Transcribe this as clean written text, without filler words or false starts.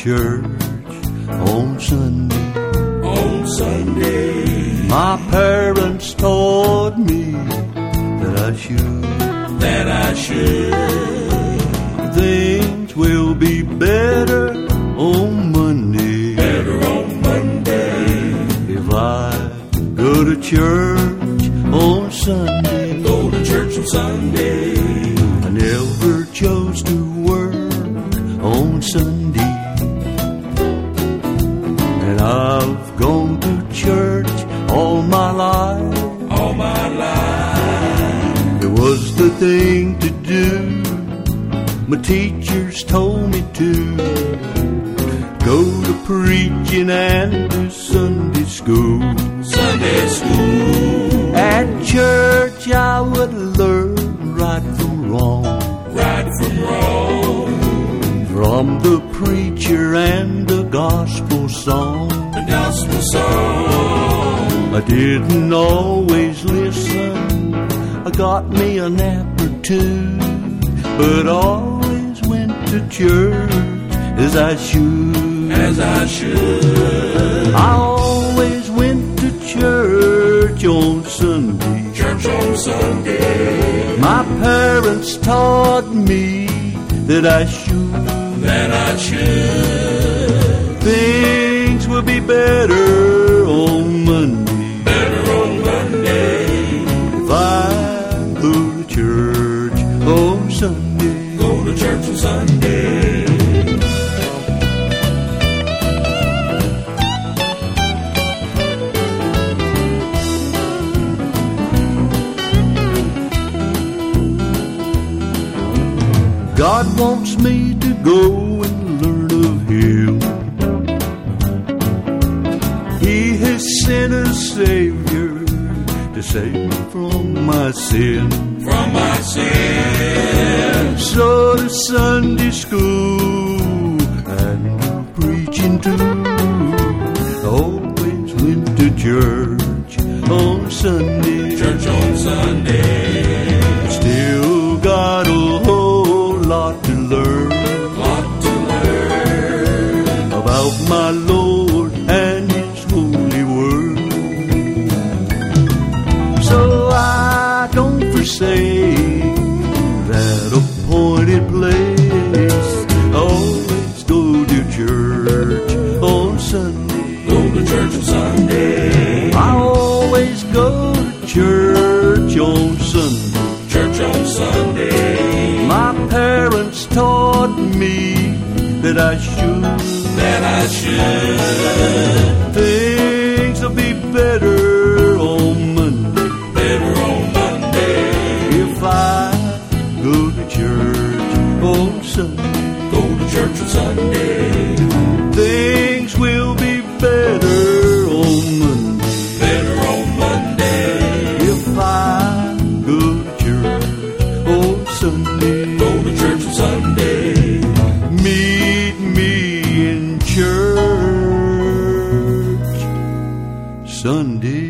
church on Sunday. On Sunday, My parents taught me that I should. that I should. Things will be better on Monday. Better on Monday. If I go to church on Sunday. Go to church on Sunday. I never chose to work on Sunday. And I've gone to church all my life. All my life. It was the thing to do. My teachers told me to go to preaching and to Sunday school. Sunday school. At church I would learn right from wrong, Right from wrong. from the preacher and the gospel song. The gospel song. I didn't always listen, I got me a nap or two, but always went to church as I should. As I should. I always went to church on Sunday. Church on Sunday. My parents taught me that I should. That I should. Things will be better on Monday. Better on Monday. If I go to church on Sunday. Go to church on Sunday. God wants me to go and learn of Him. He has sent a Savior to save me from my sin. From my sin. So to Sunday school and preaching too. Always went to church on Sunday. Church on Sunday. Still got a whole lot to learn. Lot to learn. About my Lord and His holy word. So I don't forsake that appointed place. Always go to church on Sunday. Go to church on Sunday. I always go to church on Sunday. Church on Sunday. My parents taught me that I should. That I should. Things will be better on Monday. Better on Monday. If I go to church on Sunday. Go to church on Sunday. Things will be better on Monday. Better on Monday. If I go to church on Sunday. Go to church on Sunday. Meet me in church Sunday.